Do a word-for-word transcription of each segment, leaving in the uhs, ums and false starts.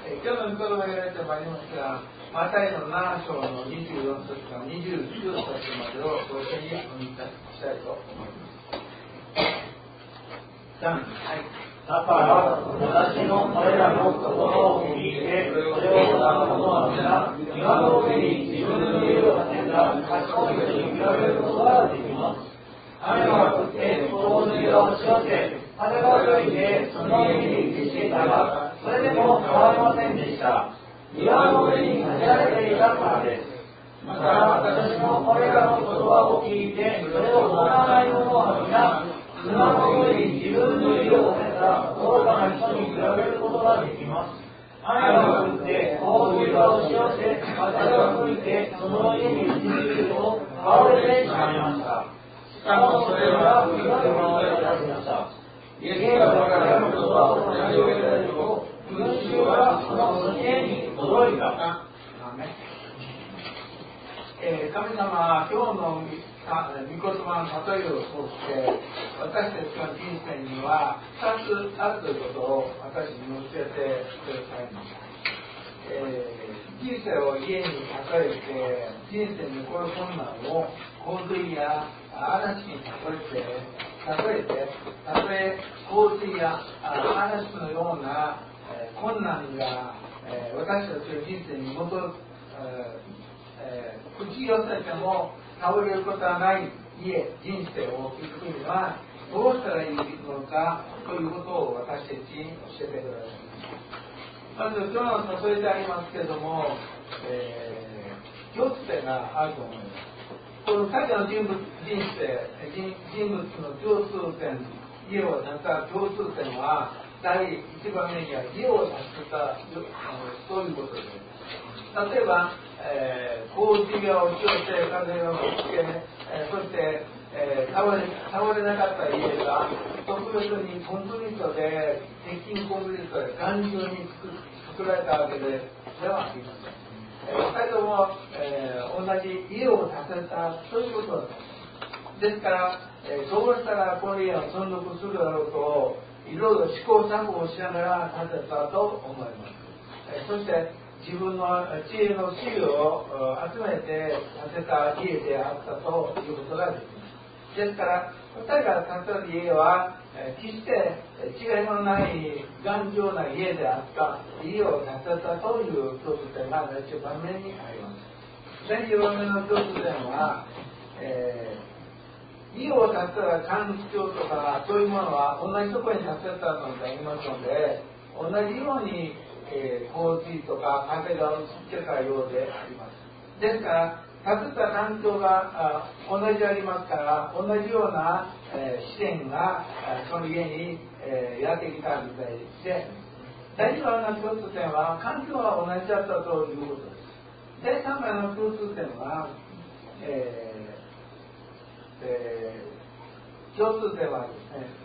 えー、今日の御言葉がやられてまいりますが、マタイのなな章のにじゅうよん節からにじゅうきゅう節までをご一緒にお見たしたいと思います。じゃん、はい。 だから私のこれらの言葉を聞いてそれを行う者は皆今の上に自分の家を建てた賢い人に比べることができます。雨が降って洪水が押し寄せ風が吹いてその家に打ちつけたがそれでも変わりませんでした。岩の上に建てられていたからです。また私のこれらの言葉を聞いてそれを行わない者は皆砂の上に自分の家を建てた愚かな人に比べることができます。雨が降って洪水が押し寄せ風が吹いてその家に打ちつけると倒れてしまいました。しかもそれは見事なものでありました。家がからの言葉を成し遂げられると群衆はその家に驚いた。 えー、神様は今日の御言葉の例えを通して私たちの人生にはふたつあるということを私に教えてくださいました。えー、人生を家に例えて人生に起こる困難を洪水や嵐に例えて例えてたとえ洪水や嵐のような、えー、困難が、えー、私たちの人生に戻る、えーえー、打ち寄せても倒れることはない家、人生を生きるにはどうしたらいいのかということを私たちに教えてください。まず今日の例えでありますけれども、えー、共通点があると思います。この彼らの人物、人生、人, 人物の共通点、家を建てた共通点は第一番目には家を建てたそういうことです。例えば、えー、洪水が押し寄せ、風が吹きつけ、えー、そして、えー、倒れ、倒れなかった家が特別にコンクリートで、鉄筋コンクリートで頑丈に 作, 作られたわけでではありません。えー、二人とも、えー、同じ家を建てたということだと思います。ですから、えー、どうしたらこの家を存続するだろうと、いろいろ試行錯誤しながら建てたと思います。えー、そして自分の知恵の資料を集めて建てた家であったということができます。ですからふたりが建てた家は決して違いのない頑丈な家であった家を建てたという共通点が一番目にあります。第二番目の共通点は、えー、家を建てた環境とかそういうものは同じところに建てたのでありますので同じようにえー、洪水とか風が打ちつけたようであります。ですから建てた環境が同じでありますから同じような、えー、試練がその家に、えー、やってきたみたいで第二番の共通点は環境が同じだったということです。第三番の共通点は、えーえー、共通点はですね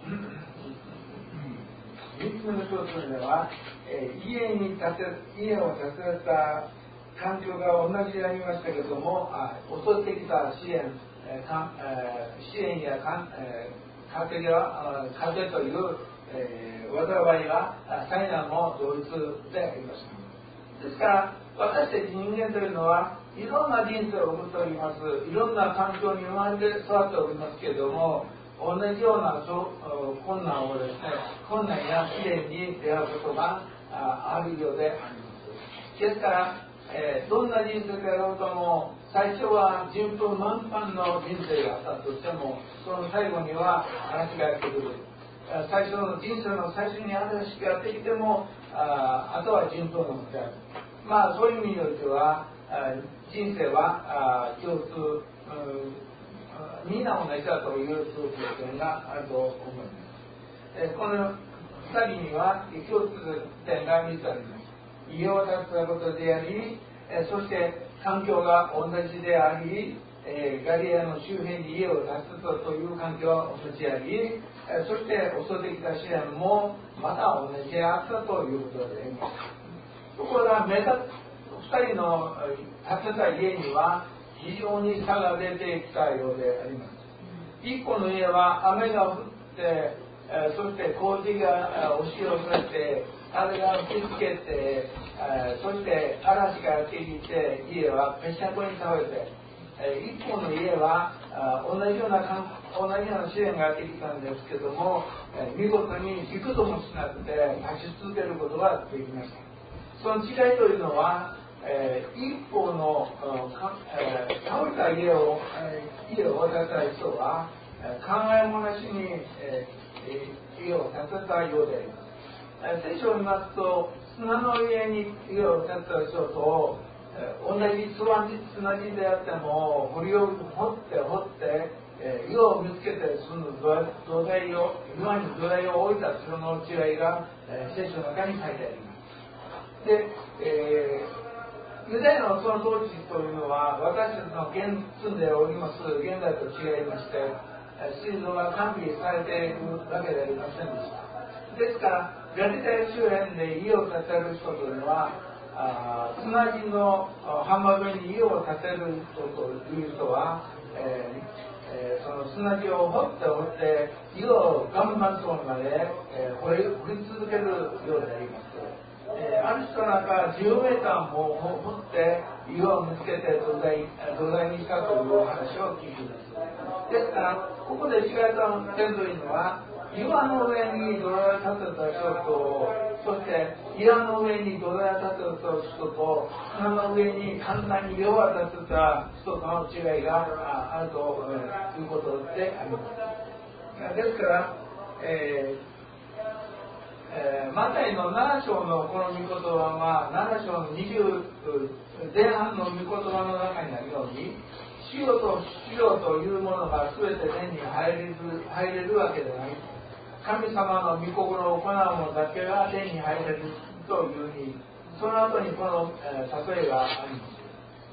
みっつめの共通点はえー、家に建て家を建てた環境が同じでありましたけれどもあ襲ってきた支援、えーかえー、支援やか、えー、風が風という、えー、災いが災難も同一でありました。ですから私たち人間というのはいろんな人生を送っております。いろんな環境に生まれて育っておりますけれども同じような困難をですね困難や試練に出会うことがあるようであります。ですから、えー、どんな人生であろうとも最初は順風満帆の人生があったとしてもその最後には嵐がやってくる。最初の人生の最初に嵐がやってきても あ, あとは順風のである。まあそういう意味においては人生は共通みんな同じだという共通点があると思います。えー、このふたりには共通点がみっつあります。家を建てたことであり、えー、そして環境が同じであり、えー、ガリアの周辺に家を建てたという環境は同じであり、えー、そして襲ってきた試練もまた同じであったということであります。ところが目立つふたりの建てた家には非常に差が出てきたようであります。一個の家は雨が降って、えー、そして洪水が押し寄せて、 あれが打ちつけて、えー、そして嵐がやってきて家はぺしゃこに倒れて、えー、一方の家はあ同じような同じような試練がやってきたんですけども、えー、見事に幾度もしなくて立ち続けることができました。その違いというのは、えー、一方の、えー、倒れた家を、えー、家を建てた人は、えー、考えもなしに、えー、家を建てたようであります。聖書を見ますと、砂の上に家を建てた人と、えー、同じ砂地であっても、堀を掘って掘って、えー、家を見つけて、その土台を、岩に土台を置いたその違いが、えー、聖書の中に書いてあります。で、えー、ユダヤのその当時というのは、私たちの現住んでおります現代と違いまして、水道が完備されているわけではありませんでした。ですから、ガリラヤ周辺で家を建てる人というのは、あ砂地の浜辺に家を建てる人という人は、えーえー、その砂地を掘って掘って家を岩盤層まで、えー、掘り掘り続けるようであります。えー、ある人なんかじゅうメーターも掘って家を見つけて土台、土台にしたという話を聞きます。ですからここで違った点というのは、岩の上に土台を建てた人と、そして岩の上に土台を建てた人と、砂の上に簡単に家を建てた人との違いがあるということであります。ですから、えーえー、マタイのなな章のこの御言葉はなな章のにじゅう前半の御言葉の中にあるように、塩と塩というものが全て天に入れる、入れるわけでない。神様の御心を行うものだけが天に入れるというふうに、その後にこの、えー、例えがあります。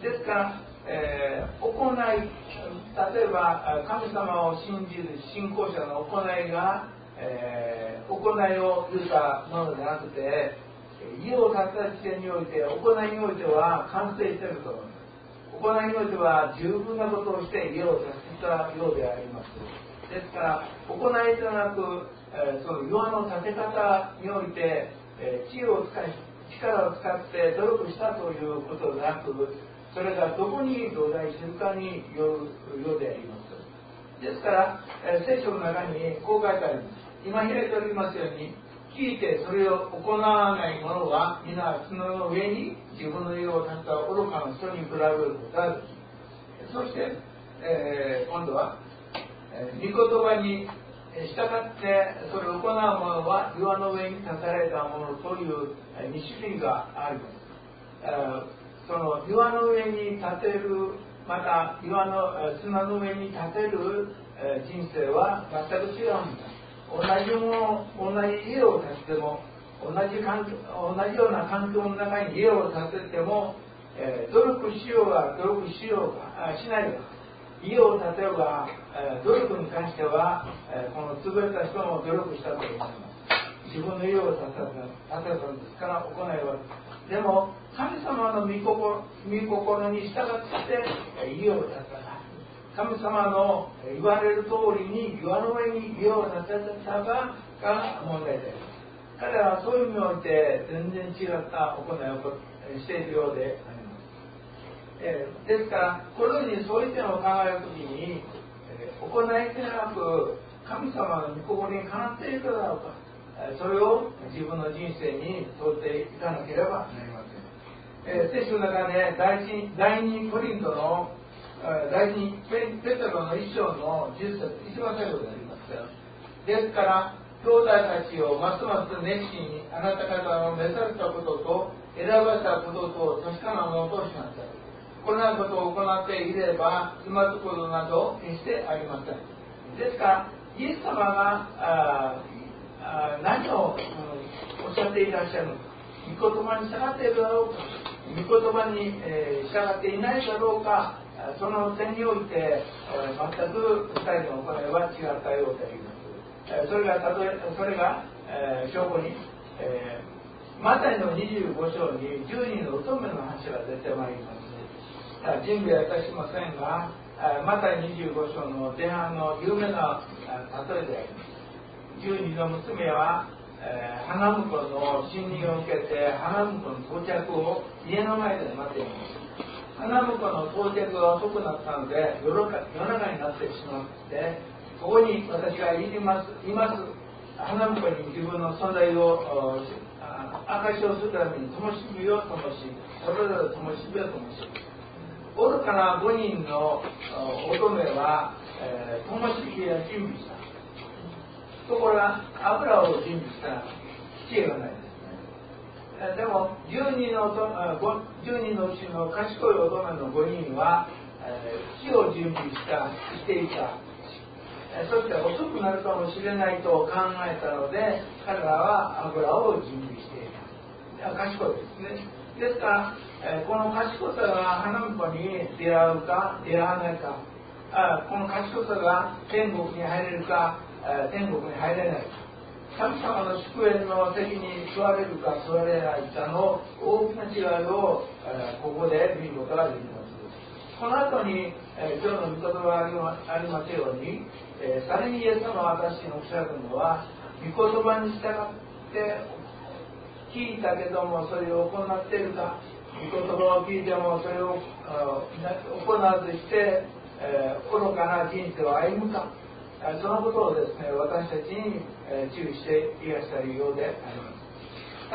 ですから、えー、行い、例えば神様を信じる信仰者の行いが、えー、行いを言ったものでなくて、家を建てた時点において、行いにおいては完成していると思います。行いにおいては十分なことをして家を建てたようであります。ですから行いではなく、えー、その岩の建て方において、えー、知恵を使い力を使って努力したということでなく、それがどこに同在するかによるようであります。ですから、えー、聖書の中にこう書いてあります。今開いておりますように、聞いてそれを行わない者は皆砂の上に自分の家を建てた愚かな人に比べることがある。そして、えー、今度は、えー、御言葉に従ってそれを行う者は岩の上に建てられたものというに種類があります。えー、その岩の上に建てる、また岩の砂の上に建てる、えー、人生は全く違うんです。同じもの、同じ家を建てても、同じ環境、同じような環境の中に家を建てても、えー、努力しようが努力しようがしないが、家を建てようが、えー、努力に関しては、えー、この潰れた人も努力したと思います。自分の家を建てた、建てたんですから行いは。でも神様の御心、御心に従って、えー、家を建てた。神様の言われる通りに岩の上に家を建てたが問題です。彼らはそういう意味において全然違った行いをしているようであります。えー、ですからこのようにそういう点を考えるときに、えー、行いでなく神様の御心にかなっているかどうか、えー、それを自分の人生にとっていかなければなりません。えー、聖書の中で第一、第二コリントの第二ペテロの一章のじゅっ節、一番最後であります。ですから兄弟たちをますます熱心にあなた方の召されたことと選ばれたことと確かなものとしなさい。このようなことを行っていればつまずくことなど決してありません。ですからイエス様がああ何を、うん、おっしゃっていらっしゃるのか、御言葉に従っているだろうか、御言葉に、えー、従っていないだろうか、その点において、えー、全くふたりの行いは違ったようであります。えー、それがたとえそれが、えー、証拠に、えー、マタイのにじゅうご章にじゅうにんの乙女の話が出てまいります。準備はいたしませんが、マタイにじゅうご章の前半の有名な例えであります。じゅうにんの娘はえー、花婿の信任を受けて花婿の到着を家の前で待っています。花婿の到着が遅くなったので夜中になってしまって、ここに私が言いますいます花婿に自分の存在を証しをするために灯火を灯し、それぞれ灯火を灯し、愚かなごにんの乙女は、えー、灯火を準備した。ところが油を準備した知恵がないですね。でもじゅうにんのじゅうにんのうちの賢い乙女のごにんは、えー、火を準備したしていた。そして遅くなるかもしれないと考えたので、彼らは油を準備していた。賢いですね。ですから、えー、この賢さが花婿に出会うか出会わないか、あこの賢さが天国に入れるか、えー、天国に入れないか、神様の祝宴の席に座れるか座れないかの大きな違いを、えー、ここで見ることができます。この後に、えー、今日の御言葉がありますように、えー、さらにイエス様は私におっしゃるのは、御言葉に従って聞いたけどもそれを行っているか、御言葉を聞いてもそれを行わずして、えー、愚かな人生を歩むか、そのことをですね、私たちに、えー、注意していらっしゃるようであります。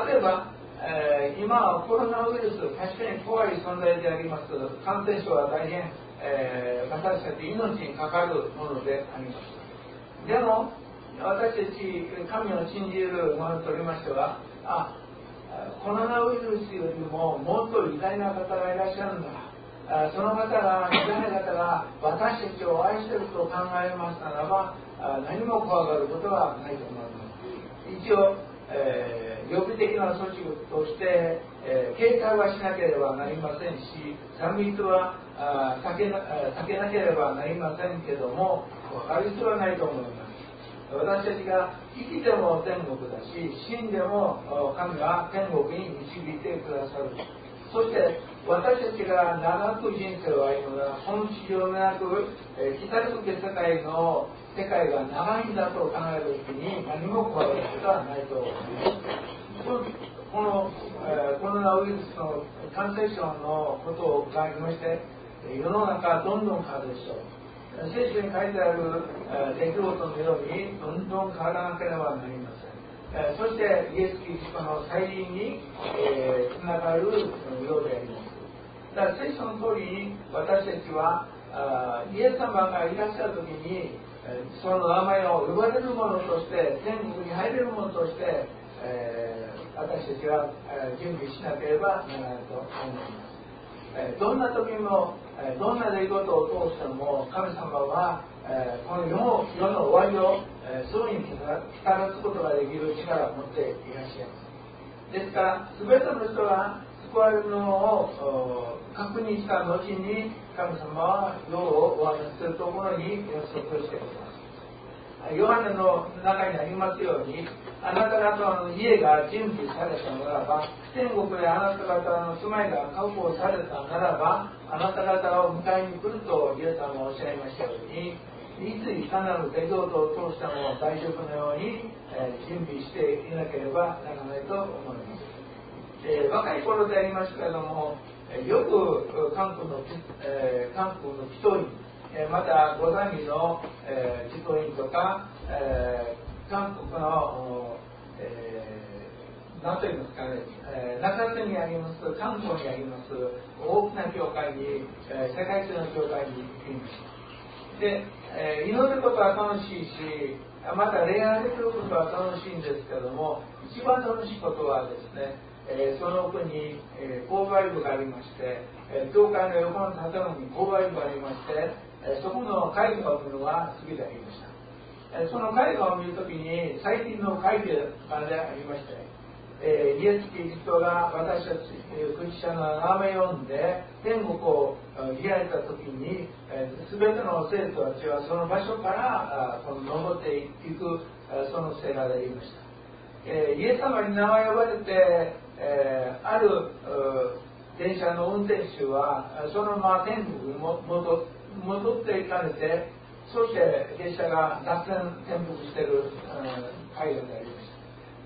例えば、えー、今はコロナウイルス、確かに怖い存在であります。感染症は大変、えー、私たち命にかかるものであります。でも私たち神を信じる者とおりましては、あコロナウイルスよりももっと偉大な方がいらっしゃるんだ、あその方が偉大な方が私たちを愛していると考えますならば、何も怖がることはないと思います。一応、えー、予備的な措置として、えー、警戒はしなければなりませんし、さん密はあ 避, けな避けなければなりませんけども、ある必要はないと思います。私たちが生きても天国だし、死んでも神は天国に導いてくださる。そして私たちが長く人生を歩むのは、この地上でなく、えー、来たるべき世界の世界が長いんだと考えるときに何も怖がることはないと思います。この、えー、コロナウイルスの感染症のことがありまして、世の中はどんどん変わるでしょう。聖書に書いてある出来事のようにどんどん変わらなければなりません。そしてイエス・キリストの再臨につながるようであります。だから聖書の通りに私たちはイエス様がいらっしゃるときにその名前を呼ばれるものとして、天国に入れるものとして、えー、私たちは準備しなければならないと思います。どんな時もどんな出来事を通しても神様はこの世の、世の終わりをすぐに照らすことができる力を持っていらっしゃいます。ですから全ての人が救われるのを確認した後に神様は世を終わりにするところに約束をしています。ヨハネの中にありますように、あなた方の家が準備されたならば、天国であなた方の住まいが確保されたならば、あなた方を迎えに来るとイエス様がおっしゃいましたように、いついかなる出来事を通しても大丈夫のように、えー、準備していなければならないと思います。えー、若い頃でありますけれども、よく韓国の、えー、韓国の祈祷院、またござみの祈祷院とか、えー、韓国の、えー、何と言いますかね、えー、中洲にあります、韓国にあります大きな教会に、えー、世界中の教会に行きます。で、えー、祈ることは楽しいし、また礼拝することは楽しいんですけども、一番楽しいことはですね、えー、その奥に、えー、購買部がありまして、えー、教会の横の建物に購買部がありまして、えー、そこの絵画を見るのが好きでありました。えー、その絵画を見るときに最近の絵画でありまして、えー、イエス・キリストが私たちクリスチャンの名前を読んで天国を開いたときに、えー、全ての生徒たちはその場所からこの登っていくその聖画でありました。えー、イエス様に名前を呼ばれて、えー、ある電車の運転手はそのまま天国にも戻っていかれて、そして列車が脱線転覆している絵画でありました。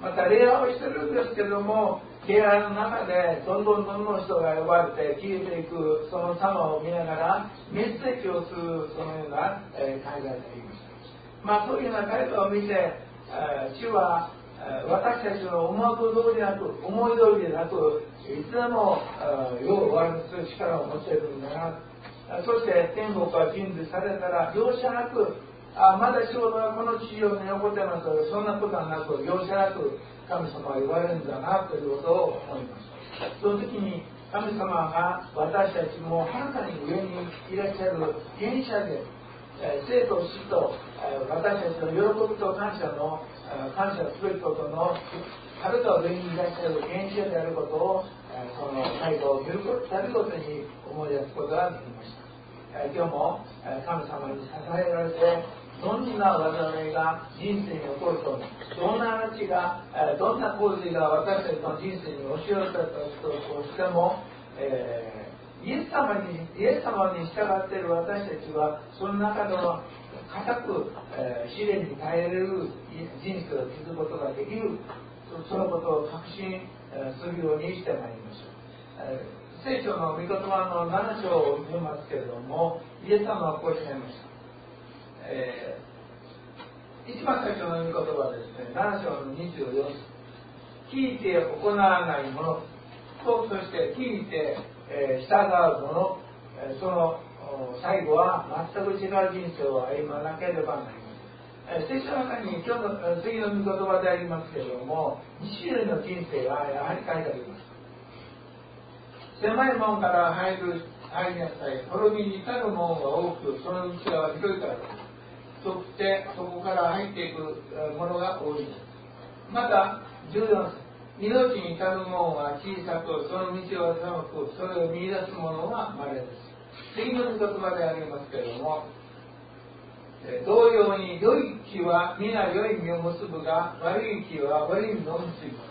また礼拝をしてるんですけども、礼拝の中でどんどんどんどん人が呼ばれて消えていくその様を見ながらメッセージをするそのような、えー、海外でありました。まあそういうような海外を見て、えー、主は、えー、私たちの思惑通りなく思い通りでなくいつでも世を終わりにする力を持っているんだな。そして天国が準備されたら容赦なく、あまだ仕事がこの地上に残ってますが、そんなことはなく容赦なく神様は言われるんだなということを思いました。その時に神様が私たちもはるかに上にいらっしゃる原者で、えー、生と死と、えー、私たちの喜びと感謝の、えー、感謝すべきことのはるか上にいらっしゃる原者であることを、えー、その最後を見るたびごとに思い出すことができました。えー、今日も、えー、神様に支えられてどんな災いが人生に起こると、どんな話が、えー、どんな洪水が私たちの人生に押し寄せたとしても、えー、イエス様にイエス様に従っている私たちはその中でも固く、えー、試練に耐えれる人生を築くことができる、そのことを確信、えー、するようにしてまいりましょう。えー、聖書の御言葉のなな章を見ますけれども、イエス様はこうおっしゃいました。えー、一番最初の御言葉はですね、なな章のにじゅうよん節、聞いて行わない者と、そして聞いて、えー、従う者、えー、その最後は全く違う人生を歩まなければなりません。えー、聖書の中に今日の次の御言葉でありますけれども、に種類の人生がやはり書いてあります。狭い門から入る入りなさい。滅びに至る門は多く、その道は広いからです。そしてそこから入っていくものが多いです。またじゅうよん節、命に至る門は小さく、その道は狭く、それを見出す者は稀です。次の言葉でありますけれども、同様に良い木は皆良い実を結ぶが、悪い木は悪い実を結びます。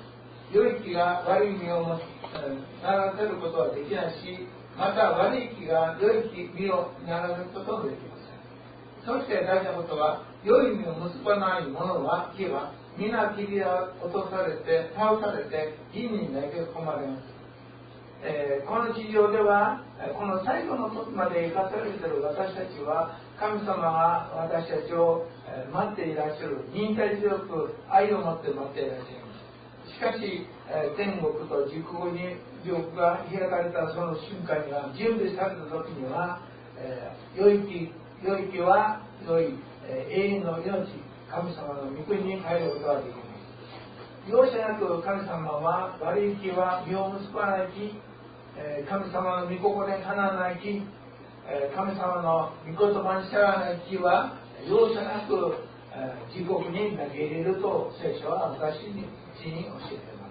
良い木が悪い実をならせることはできないし、また悪い木が良い実をならせることもできません。そして大事なことは、良い実を結ばない者は、木は皆切り落とされて倒されて火に投げ込まれます。えー、この地上ではこの最後の時まで生かされている私たちは、神様が私たちを待っていらっしゃる、忍耐強く愛を持って待っていらっしゃいます。しかし、えー、天国と地獄に地獄が開かれたその瞬間には、準備された時には、えー、良い木良い木は良い、えー、永遠の命、神様の御国に帰ることができます。容赦なく神様は悪い木は実を結ばない木、えー、神様の御心にかなわない木、えー、神様の御言葉に従わない木は容赦なく、えー、地獄に投げ入れると聖書は私に教えています。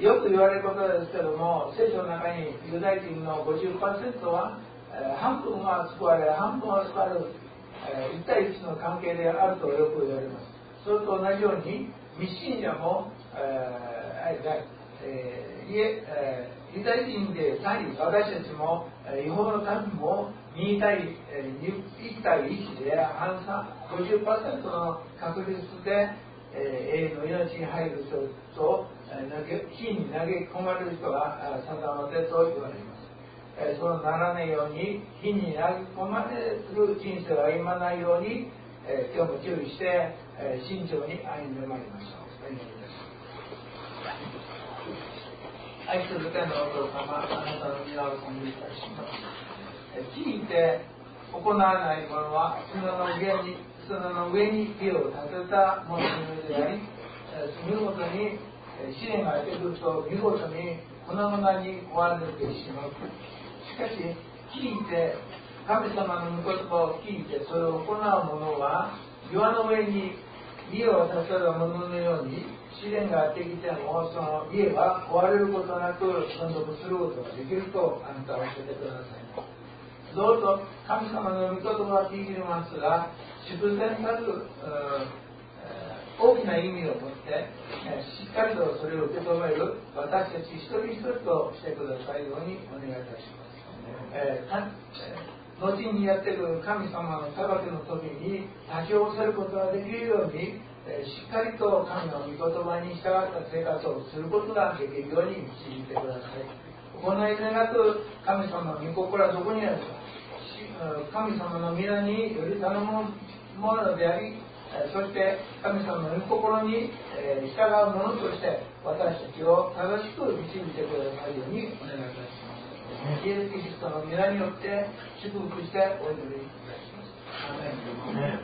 よく言われることですけども、聖書の中にユダヤ人の ごじゅっパーセント は半分は救われ、半分は救われる、えー、いち対いちの関係であるとよく言われます。それと同じように、未信者も、えーえー、いええー、ユダヤ人でさえ私たちも、違法の民もに対いち対いちで半差 ごじゅっパーセント の確率で、えー、永遠の命に入る人と火に投げ込まれる人が定まってと言われます。そうならないように、火に投げ込まれる人生を歩まないように、えー、今日も注意して、えー、慎重に歩んでまいりましょう。お祈りいたします。愛する天のお父様、あなたの皆を賛美いたします。えー、聞いて行わない者は砂の上に砂の上に家を建てた者の上であり、えー、見事に、えー、試練がやってくると見事に粉々に壊れてしまう。しかし聞いて神様の御言葉を聞いてそれを行う者は、岩の上に家を建てる者のように試練がやってきてもその家が壊れることなく存続することができるとあなたは教えてくださいます。どうぞ神様の御言葉を聞いていますが、祝然たる大きな意味を持ってしっかりとそれを受け止める私たち一人一人としてくださいようにお願いいたします。えー、後にやってくる神様の裁きの時に立ち寄せることができるように、 えー、しっかりと神の御言葉に従った生活をすることができるように導いてください。行いでなく神様の御心はどこにあるか、神様の皆により頼むものであり、そして神様の御心に従うものとして私たちを正しく導いてくださるようにお願いいたします。イエス・キリストの皆によって祝福してお祈りいたします。アーメン。